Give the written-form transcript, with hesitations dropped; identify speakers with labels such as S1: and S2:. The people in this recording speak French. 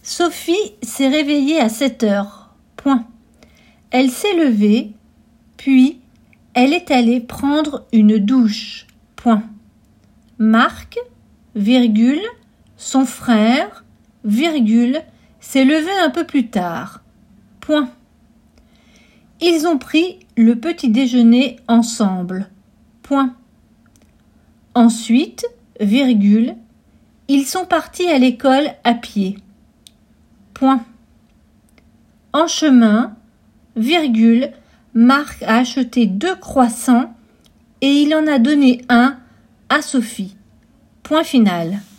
S1: Sophie s'est réveillée à 7 heures. Point. Elle s'est levée, puis elle est allée prendre une douche. Point. Marc, virgule, son frère, virgule, s'est levé un peu plus tard. Point. Ils ont pris le petit déjeuner ensemble. Point. Ensuite, virgule, ils sont partis à l'école à pied. Point. En chemin, virgule, Marc a acheté 2 croissants et il en a donné un à Sophie. Point final.